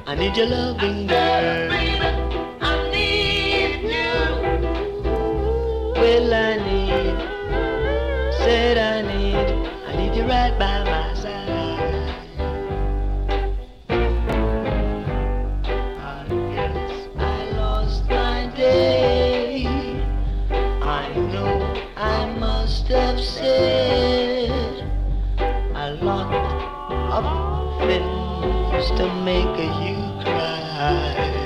I need your loving, girl. Baby, I need you. Well, said I need you right by my side. I guess I lost my day. I know I must have said a lot of things to make you cry.